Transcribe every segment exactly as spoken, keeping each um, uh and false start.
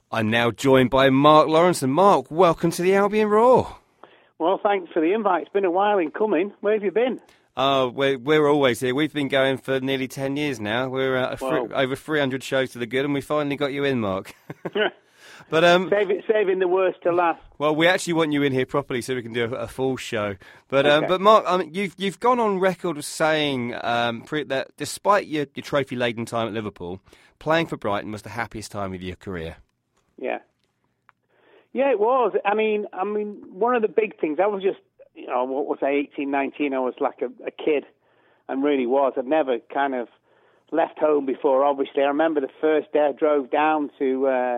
I'm now joined by Mark Lawrence. And Mark, welcome to the Albion Roar. Well, thanks for the invite. It's been a while in coming. Where have you been? Oh, we're, we're always here. We've been going for nearly ten years now. We're uh, Well, fr- over three hundred shows to the good, and we finally got you in, Mark. But um, Save it, saving the worst to last. Well, we actually want you in here properly so we can do a, a full show. But um, Okay. but Mark, I mean, you've you've gone on record of saying um, pre- that despite your, your trophy-laden time at Liverpool, playing for Brighton was the happiest time of your career. Yeah. Yeah, it was. I mean, I mean, one of the big things, I was just, you know, what was I, eighteen, nineteen, I was like a, a kid, and really was. I'd never kind of left home before, obviously. I remember the first day I drove down to uh,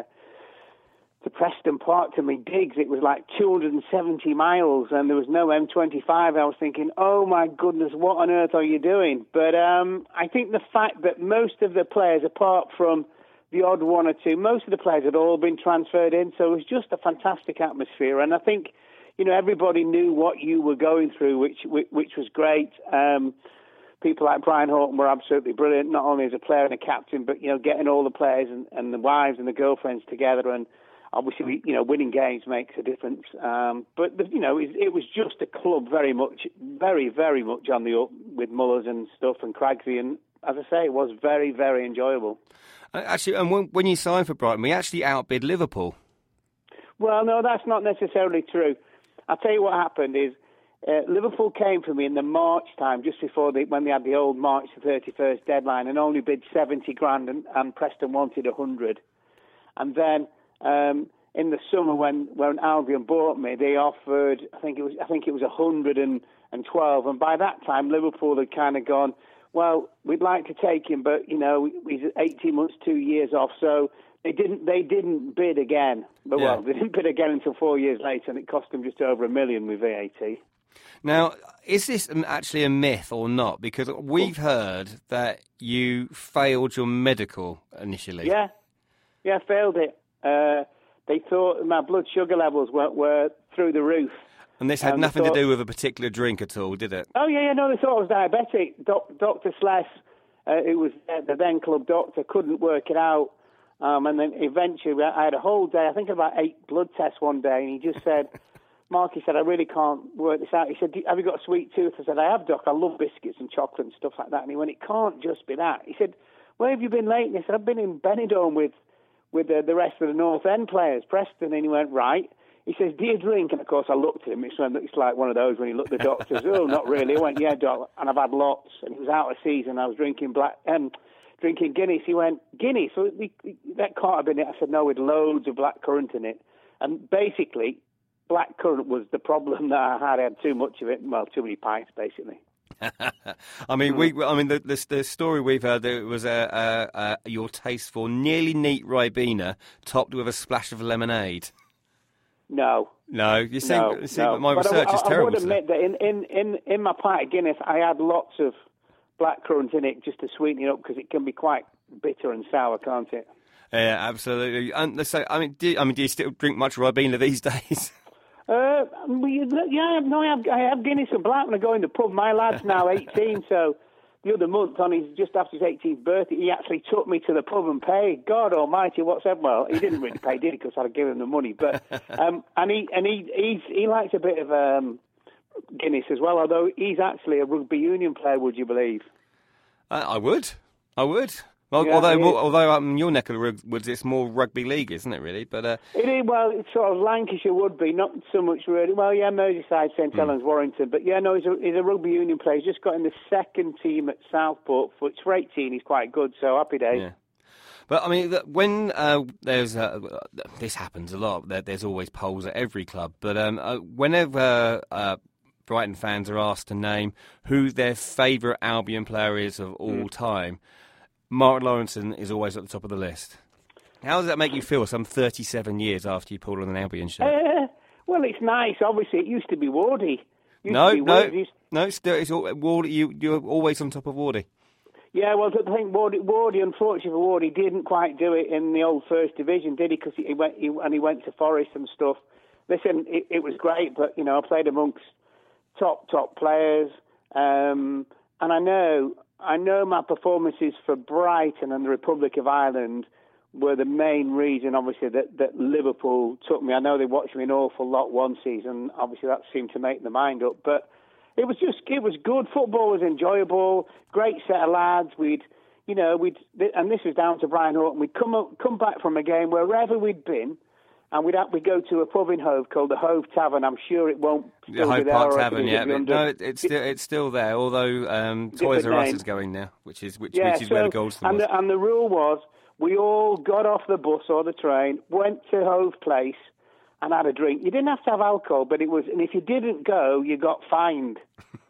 to Preston Park to my digs. It was like two hundred seventy miles, and there was no M twenty-five. I was thinking, oh my goodness, what on earth are you doing? But um, I think the fact that most of the players, apart from the odd one or two, most of the players had all been transferred in, so it was just a fantastic atmosphere. And I think, you know, everybody knew what you were going through, which which, which was great. Um, people like Brian Horton were absolutely brilliant, not only as a player and a captain, but, you know, getting all the players and, and the wives and the girlfriends together. And obviously, you know, winning games makes a difference. Um, but, the, you know, it, it was just a club very much, very, very much on the up with Mullers and stuff and Craigsy. And as I say, it was very, very enjoyable. Actually, and when, when you signed for Brighton, we actually outbid Liverpool. Well, no, that's not necessarily true. I'll tell you what happened is uh, Liverpool came for me in the March time, just before they, when they had the old March the thirty-first deadline, and only bid seventy grand, and, and Preston wanted one hundred. And then um, in the summer, when, when Albion bought me, they offered, I think it was, I think it was one hundred twelve. And by that time, Liverpool had kind of gone, well, we'd like to take him, but, you know, he's eighteen months, two years off, so they didn't they didn't bid again. But, Yeah. well, they didn't bid again until four years later, and it cost them just over a million with V A T. Now, is this actually a myth or not? Because we've heard that you failed your medical initially. Yeah, yeah, failed it. Uh, they thought my blood sugar levels were, were through the roof. And this had Um, nothing thought- to do with a particular drink at all, did it? Oh, yeah, yeah, no, they thought I was diabetic. Doc, Doctor Sless, uh, who was the then club doctor, couldn't work it out. Um, and then eventually I had a whole day, I think about eight blood tests one day, and he just said, Mark, he said, I really can't work this out. He said, have you got a sweet tooth? I said, I have, Doc. I love biscuits and chocolate and stuff like that. And he went, it can't just be that. He said, where have you been lately? I said, I've been in Benidorm with, with uh, the rest of the North End players, Preston. And he went, right. He says, do you drink? And, of course, I looked at him. It's, it's like one of those when you look at the doctors. Oh, not really. I went, yeah, Doc. And I've had lots. And it was out of season. I was drinking black, um, drinking Guinness. He went, Guinness? So we, that can't have been it. I said, no, with loads of black currant in it. And basically, black currant was the problem that I had. I had too much of it. Well, too many pints, basically. I mean, we. I mean, the the, the story we've heard it was uh, uh, uh, your taste for nearly neat Ribena topped with a splash of lemonade. No. No, you see, no, you see no. my but research I, is I, terrible. I would admit that in, in, in, in my pint of Guinness, I had lots of black currant in it just to sweeten it up because it can be quite bitter and sour, can't it? Yeah, absolutely. And so, I mean, do, I mean, do you still drink much Ribena these days? Uh, we, yeah, no, I have, I have Guinness and black when I go in the pub. My lad's now eighteen, so the other month, on his just after his eighteenth birthday, he actually took me to the pub and paid. God Almighty, what's that? Well, he didn't really pay, did he? Because I'd give him the money. But um, and he and he he's, he likes a bit of um, Guinness as well. Although he's actually a rugby union player, would you believe? Uh, I would, I would. Well, Yeah, although, it is. although um, your neck of the woods, it's more rugby league, isn't it? Really, but uh, It is, well, it's sort of Lancashire would be, not so much really. Well, yeah, Merseyside, St Helens, Warrington. But yeah, no, he's a, he's a rugby union player. He's just got in the second team at Southport. For, for eighteen, he's quite good, so happy days. yeah. But I mean, when uh, there's uh, this happens a lot. There, there's always polls at every club. But um, uh, whenever uh, Brighton fans are asked to name who their favourite Albion player is of all mm. time, Mark Lawrence is always at the top of the list. How does that make you feel some thirty-seven years after you pulled on an Albion shirt? Uh, well, it's nice. Obviously, it used to be Wardy. Used no, to be no, Wardy. no. Still, it's all, Wardy. You, you're always on top of Wardy. Yeah, well, I think Wardy, Wardy, unfortunately for Wardy, didn't quite do it in the old First Division, did he? Because he went he, and he went to Forest and stuff. Listen, it, it was great, but you know, I played amongst top top players, um, and I know. I know my performances for Brighton and the Republic of Ireland were the main reason, obviously, that, that Liverpool took me. I know they watched me an awful lot one season. Obviously, that seemed to make their mind up. But it was just, it was good. Football was enjoyable. Great set of lads. We'd, you know, we'd, and this was down to Brian Horton. We'd come up, come back from a game wherever we'd been, and we'd have, we'd go to a pub in Hove called the Hove Tavern. I'm sure it won't still the be Hove there. Park or Tavern, yeah. under... No, it, it's still it's still there. Although um, Toys R Us is going now, which is which, yeah, which is so, where the Goldston and was. The, and the rule was we all got off the bus or the train, went to Hove Place, and had a drink. You didn't have to have alcohol, but it was, and if you didn't go, you got fined.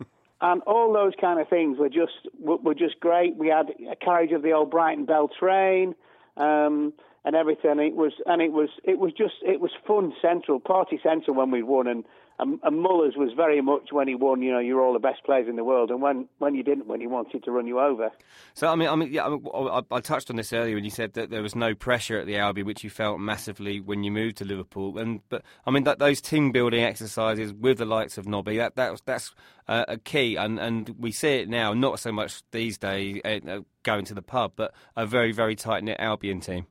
And all those kind of things were just were, were just great. We had a carriage of the old Brighton Bell train. Um, And everything, it was, and it was, it was just, it was fun central, party central when we won, and, and and Mullers was very much when he won. You know, you're all the best players in the world, and when, when you didn't, when he wanted to run you over. So I mean, I mean, yeah, I, I touched on this earlier when you said that there was no pressure at the Albion, which you felt massively when you moved to Liverpool. And but I mean, that those team building exercises with the likes of Nobby, that that that's uh, a key, and and we see it now, not so much these days uh, going to the pub, but a very very tight knit Albion team.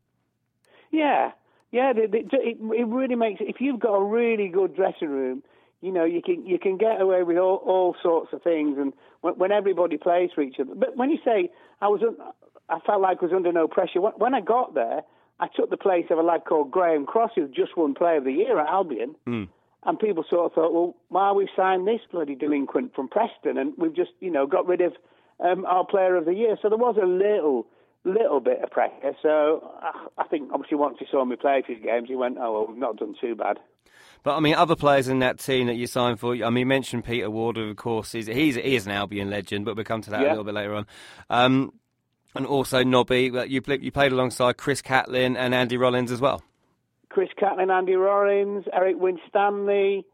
Yeah, yeah. It, it, it really makes if you've got a really good dressing room, you know, you can you can get away with all, all sorts of things, and when, when everybody plays for each other. But when you say I was, I felt like I was under no pressure. When, when I got there, I took the place of a lad called Graham Cross, who just won Player of the Year at Albion, mm. and people sort of thought, well, why we've signed this bloody delinquent from Preston, and we've just, you know, got rid of um, our Player of the Year. So there was a little. little bit of pressure, so I think obviously once he saw me play a few games, he went, oh, well, we've not done too bad. But, I mean, other players in that team that you signed for, I mean, you mentioned Peter Ward, of course, he's, he's, he is an Albion legend, but we'll come to that yeah. a little bit later on. Um, and also Nobby, you, you played alongside Chris Catlin and Andy Rollins as well. Chris Catlin, Andy Rollins, Eric Winstanley.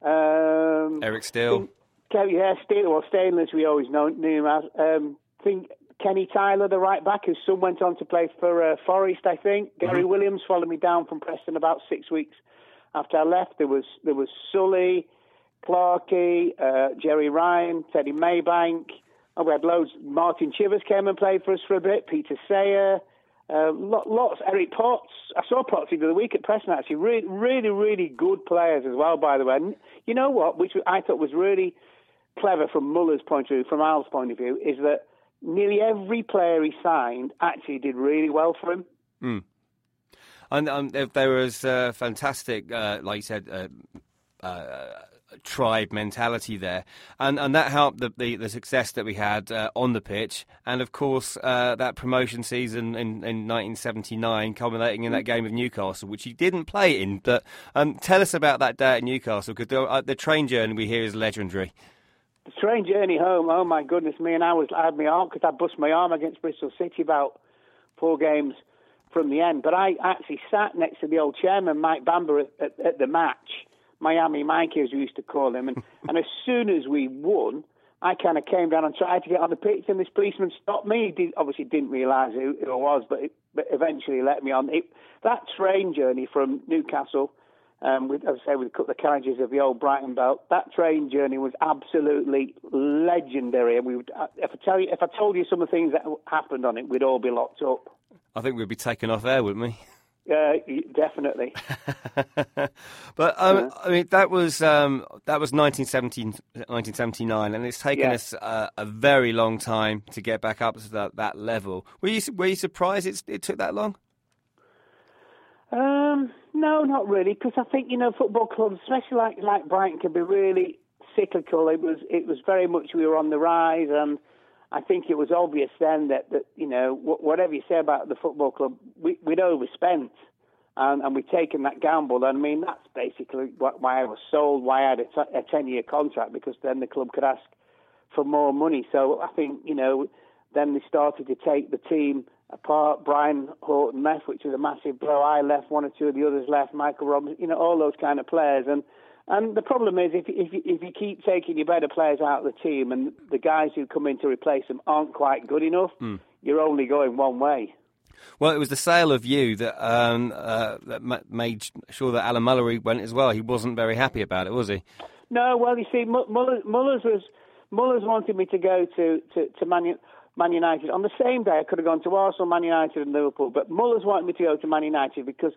Um, Eric Steele. Think, yeah, Steele, or Stainless, we always know, knew him as. Um, think Kenny Tyler, the right back, whose son went on to play for uh, Forest, I think. Mm-hmm. Gary Williams followed me down from Preston about six weeks after I left. There was there was Sully, Clarkey, uh, Jerry Ryan, Teddy Maybank. Oh, we had loads. Martin Chivers came and played for us for a bit. Peter Sayer, uh, lots. Eric Potts. I saw Potts the other week at Preston. Actually, really, really, really good players as well. By the way, and you know what? Which I thought was really clever from Muller's point of view, from Al's point of view, is that nearly every player he signed actually did really well for him. Mm. And um, there, there was uh, fantastic, uh, like you said, uh, uh, tribe mentality there, and and that helped the the, the success that we had uh, on the pitch, and of course uh, that promotion season in, in nineteen seventy-nine, culminating in that game with Newcastle, which he didn't play in. But um, tell us about that day at Newcastle, because the, uh, the train journey we hear is legendary. The train journey home, oh my goodness me, and I was I had my arm, because I bust my arm against Bristol City about four games from the end. But I actually sat next to the old chairman, Mike Bamber, at, at, at the match, Miami Mikey, as we used to call him. And, and as soon as we won, I kind of came down and tried to get on the pitch, and this policeman stopped me. He did, obviously didn't realise who, who I was, but, it, but eventually let me on. It, that train journey from Newcastle, Um, with, as I say, with the carriages of the old Brighton Belt, that train journey was absolutely legendary. And we would, if I tell you, if I told you some of the things that happened on it, we'd all be locked up. I think we'd be taken off air, wouldn't we? Uh, definitely. But um, yeah. I mean, that was um, that was nineteen seventy, nineteen seventy-nine, and it's taken yeah. us uh, a very long time to get back up to that, that level. Were you were you surprised it, it took that long? Um, no, not really, because I think, you know, football clubs, especially like like Brighton, can be really cyclical. It was it was very much we were on the rise, and I think it was obvious then that, that you know, whatever you say about the football club, we, we'd overspent, and, and we'd taken that gamble. And I mean, that's basically why I was sold, why I had a, t- a ten-year contract, because then the club could ask for more money. So I think, you know, then they started to take the team apart. Brian Horton left, which was a massive blow. I left, one or two of the others left, Michael Robinson, you know, all those kind of players. And and the problem is, if if you, if you keep taking your better players out of the team and the guys who come in to replace them aren't quite good enough, mm. you're only going one way. Well, it was the sale of you that um, uh, that made sure that Alan Mullery went as well. He wasn't very happy about it, was he? No, well, you see, Mullers, Mullers was Mullers wanted me to go to to, to Man United. Man United. On the same day, I could have gone to Arsenal, Man United and Liverpool, but Mullers wanted me to go to Man United because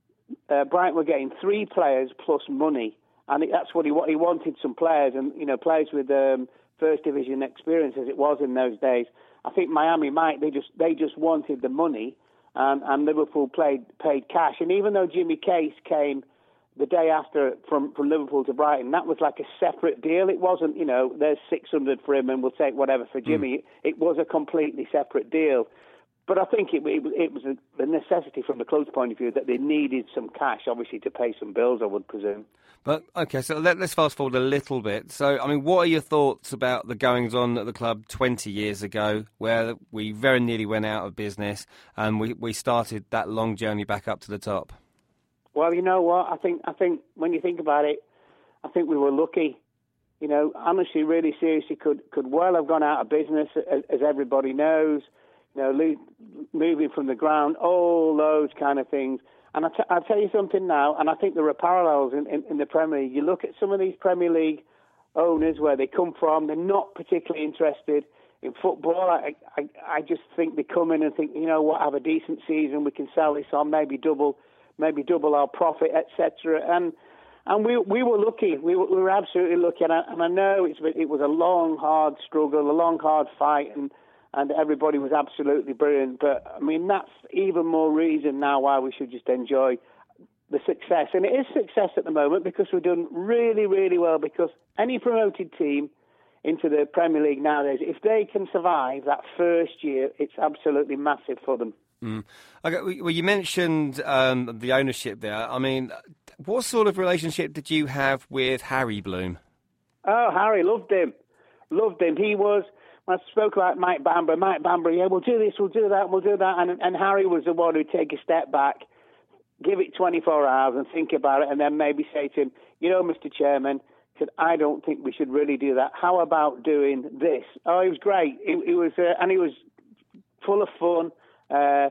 uh, Brighton were getting three players plus money, and it, that's what he what he wanted, some players, and you know, players with um, first division experience as it was in those days. I think Miami might they just they just wanted the money, and, and Liverpool played paid cash. And even though Jimmy Case came the day after from, from Liverpool to Brighton, that was like a separate deal. It wasn't, you know, there's six hundred for him and we'll take whatever for Jimmy. Mm. It was a completely separate deal. But I think it, it, it was a, a necessity from the club's point of view that they needed some cash, obviously, to pay some bills, I would presume. But, OK, so let, let's fast forward a little bit. So, I mean, what are your thoughts about the goings-on at the club twenty years ago, where we very nearly went out of business and we, we started that long journey back up to the top? Well, you know what? I think I think when you think about it, I think we were lucky. You know, honestly, really seriously, could could well have gone out of business, as, as everybody knows. You know, lo- moving from the ground, all those kind of things. And I t- I'll tell you something now, and I think there are parallels in, in, in the Premier League. You look at some of these Premier League owners, where they come from, they're not particularly interested in football. I, I, I just think they come in and think, you know what, have a decent season, we can sell this on, maybe double... maybe double our profit, et cetera. And and we we were lucky. We were, we were absolutely lucky. And I, and I know it's it was a long, hard struggle, a long, hard fight, and, and everybody was absolutely brilliant. But, I mean, that's even more reason now why we should just enjoy the success. And it is success at the moment because we're doing really, really well, because any promoted team into the Premier League nowadays, if they can survive that first year, it's absolutely massive for them. Mm. Okay, well, you mentioned um, the ownership there. I mean, what sort of relationship did you have with Harry Bloom? Oh, Harry, loved him. Loved him. He was, when I spoke about Mike Bamber, Mike Bamber, yeah, we'll do this, we'll do that, we'll do that. And, and Harry was the one who'd take a step back, give it twenty-four hours and think about it, and then maybe say to him, you know, Mister Chairman, said, I don't think we should really do that. How about doing this? Oh, he was great. He, he was, uh, and he was full of fun. Uh,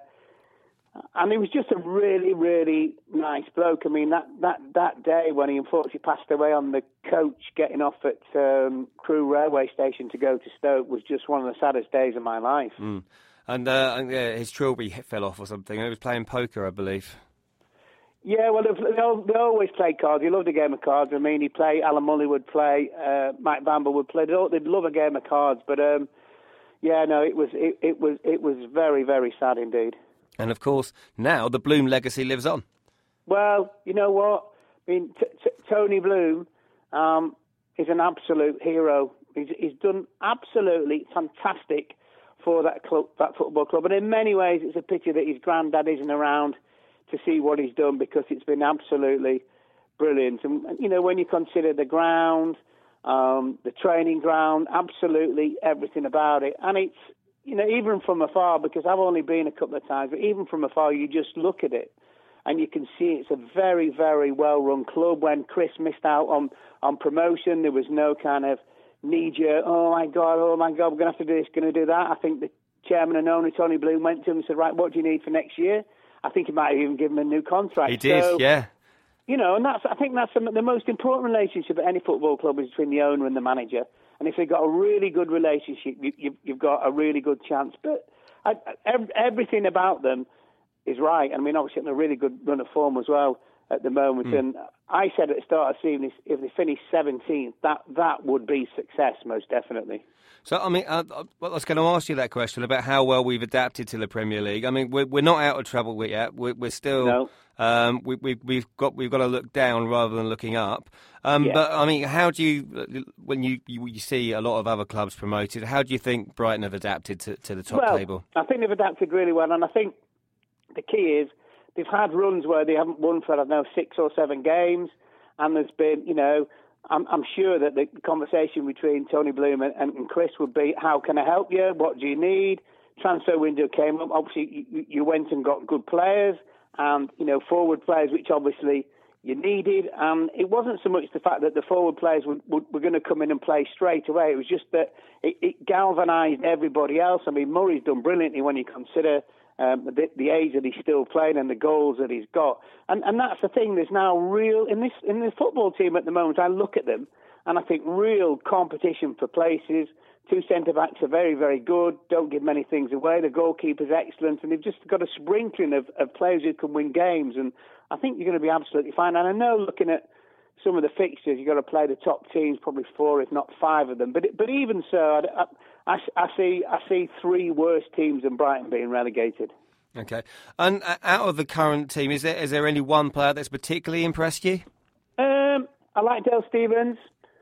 and he was just a really, really nice bloke. I mean, that, that, that day when he unfortunately passed away on the coach getting off at um, Crewe railway station to go to Stoke was just one of the saddest days of my life. Mm. And uh, yeah, his trilby fell off or something. He was playing poker, I believe. Yeah, well, they, all, they always played cards. He loved a game of cards. I mean, he'd play, Alan Mully would play, uh, Mike Bamber would play. They'd, all, they'd love a game of cards, but... Um, Yeah, no, it was it, it was it was very, very sad indeed. And of course, now the Bloom legacy lives on. Well, you know what? I mean, t- t- Tony Bloom um, is an absolute hero. He's, he's done absolutely fantastic for that club, that football club. And in many ways, it's a pity that his granddad isn't around to see what he's done, because it's been absolutely brilliant. And you know, when you consider the ground. Um, the training ground, absolutely everything about it. And it's, you know, even from afar, because I've only been a couple of times, but even from afar, you just look at it and you can see it's a very, very well-run club. When Chris missed out on, on promotion, there was no kind of knee-jerk, oh, my God, oh, my God, we're going to have to do this, going to do that. I think the chairman and owner, Tony Bloom, went to him and said, right, what do you need for next year? I think he might have even given him a new contract. He did, so, yeah. You know, and that's I think that's the most important relationship at any football club is between the owner and the manager. And if they've got a really good relationship, you, you, you've got a really good chance. But I, I, everything about them is right. I mean, obviously, in a really good run of form as well at the moment. Mm. And I said at the start of the season, if they finish seventeenth, that, that would be success, most definitely. So, I mean, uh, I was going to ask you that question about how well we've adapted to the Premier League. I mean, we're, we're not out of trouble yet. We're, we're still, no. um, we, we, we've got we've got to look down rather than looking up. Um, yeah. But I mean, how do you, when you, you you see a lot of other clubs promoted, how do you think Brighton have adapted to, to the top well, table? I think they've adapted really well, and I think the key is they've had runs where they haven't won for I don't know six or seven games, and there's been, you know. I'm, I'm sure that the conversation between Tony Bloom and, and Chris would be, how can I help you? What do you need? Transfer window came up. Obviously, you, you went and got good players and, you know, forward players, which obviously you needed. And it wasn't so much the fact that the forward players were, were, were going to come in and play straight away. It was just that it, it galvanised everybody else. I mean, Murray's done brilliantly when you consider Um, the, the age that he's still playing and the goals that he's got, and and that's the thing. There's now real in this in the football team at the moment. I look at them and I think real competition for places, Two centre-backs are very, very good, don't give many things away. The goalkeeper's excellent, and they've just got a sprinkling of, of players who can win games, and I think you're going to be absolutely fine. And I know, looking at some of the fixtures, you've got to play the top teams, probably four, if not five of them. But but even so, I, I, I see I see three worse teams than Brighton being relegated. Okay. And uh, out of the current team, is there is there any one player that's particularly impressed you? Um, I like Dale Stephens.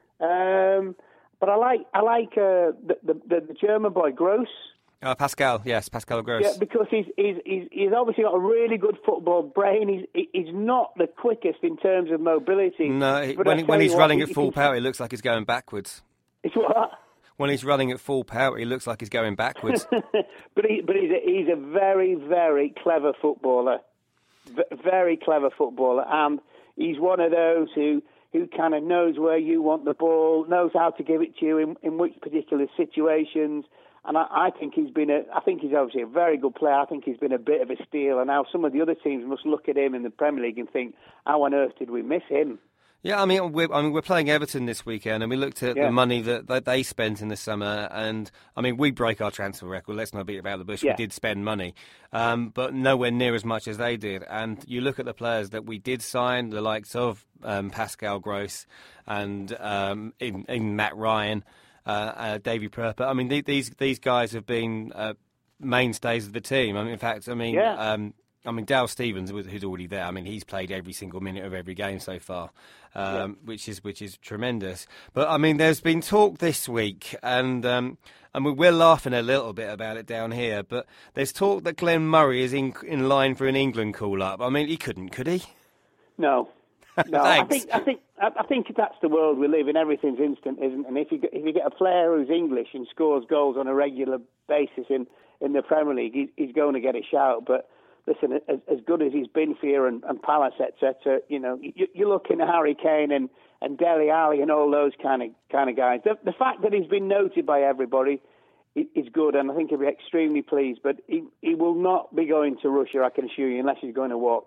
Um... But I like I like uh, the, the the German boy Gross. Uh, Pascal, yes, Pascal Gross. Yeah, because he's he's he's, he's obviously got a really good football brain. He's he's not the quickest in terms of mobility. No, he, when, he, when he's running what, at full power, he looks like he's going backwards. It's what? When he's running at full power, he looks like he's going backwards. but he, but he's a, he's a very very clever footballer, v- very clever footballer, and he's one of those who. who kind of knows where you want the ball, knows how to give it to you in, in which particular situations. And I, I think he's been a, I think he's obviously a very good player. I think he's been a bit of a steal. And now some of the other teams must look at him in the Premier League and think, how on earth did we miss him? Yeah, I mean, we're, I mean, we're playing Everton this weekend, and we looked at yeah. the money that, that they spent in the summer, and I mean, we break our transfer record. Let's not beat about the bush. Yeah. We did spend money, um, but nowhere near as much as they did. And you look at the players that we did sign, the likes of um, Pascal Gross and um, in, in Matt Ryan, uh, uh, Davy Pröpper. I mean, th- these these guys have been uh, mainstays of the team. I mean, in fact, I mean. Yeah. Um, I mean, Dale Stephens, who's already there. I mean, he's played every single minute of every game so far, um, yeah. which is which is tremendous. But I mean, there's been talk this week, and um, I mean, we're laughing a little bit about it down here. But there's talk that Glenn Murray is in in line for an England call-up. I mean, he couldn't, could he? No, no. I think I think I think that's the world we live in. Everything's instant, isn't it? And if you get, if you get a player who's English and scores goals on a regular basis in, in the Premier League, he, he's going to get a shout. But listen, as, as good as he's been for you and, and Palace, et cetera, you know, you, you're looking at Harry Kane and, and Dele Alli and all those kind of kind of guys. The, the fact that he's been noted by everybody is good, and I think he'll be extremely pleased. But he, he will not be going to Russia, I can assure you, unless he's going to watch.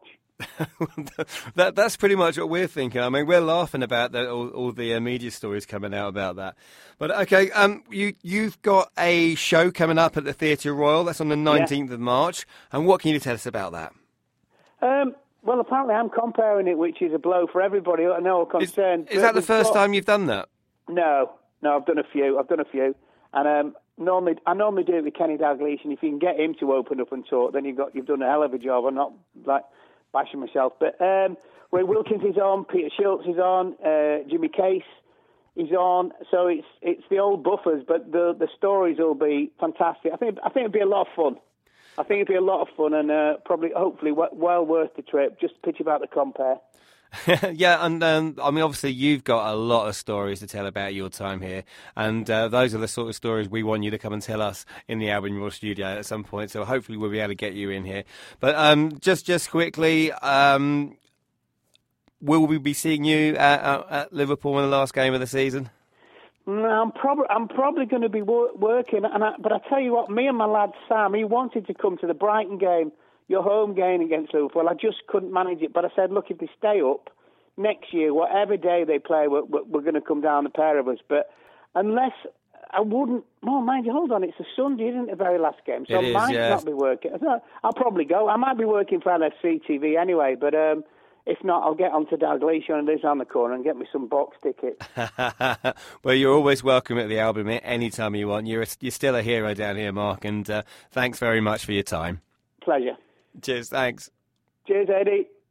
that that's pretty much what we're thinking. I mean, we're laughing about the, all, all the uh, media stories coming out about that. But okay, um, you you've got a show coming up at the Theatre Royal. That's on the nineteenth yeah. of March. And what can you tell us about that? Um, well, apparently I'm comparing it, which is a blow for everybody. I know all concerned. Is, is that the first got... time you've done that? No, no, I've done a few. I've done a few, and um, normally I normally do it with Kenny Dalglish, and if you can get him to open up and talk, then you've got you've done a hell of a job. I'm not like. bashing myself, but um, Ray Wilkins is on, Peter Schultz is on, uh, Jimmy Case is on, so it's it's the old buffers, but the the stories will be fantastic. I think I think it'll be a lot of fun. I think it'll be a lot of fun, and uh, probably, hopefully, well worth the trip. Just pitch about the compare. Yeah, and um, I mean, obviously, you've got a lot of stories to tell about your time here, and uh, those are the sort of stories we want you to come and tell us in the Albion Roar studio at some point. So hopefully, we'll be able to get you in here. But um, just just quickly, um, will we be seeing you at, at Liverpool in the last game of the season? No, I'm probably I'm probably going to be wor- working, and I, but I tell you what, me and my lad Sam, he wanted to come to the Brighton game. Your home game against Liverpool, I just couldn't manage it. But I said, look, if they stay up next year, whatever day they play, we're, we're going to come down, the pair of us. But unless I wouldn't, oh, mind you, hold on, it's a Sunday, isn't it, the very last game? So it I is, might yeah. not be working. I'll probably go. I might be working for L F C T V anyway, but um, if not, I'll get on to Dalglish and this on the corner and get me some box tickets. Well, you're always welcome at the Albion anytime you want. You're, a, you're still a hero down here, Mark, and uh, thanks very much for your time. Pleasure. Cheers, thanks. Cheers, Eddie.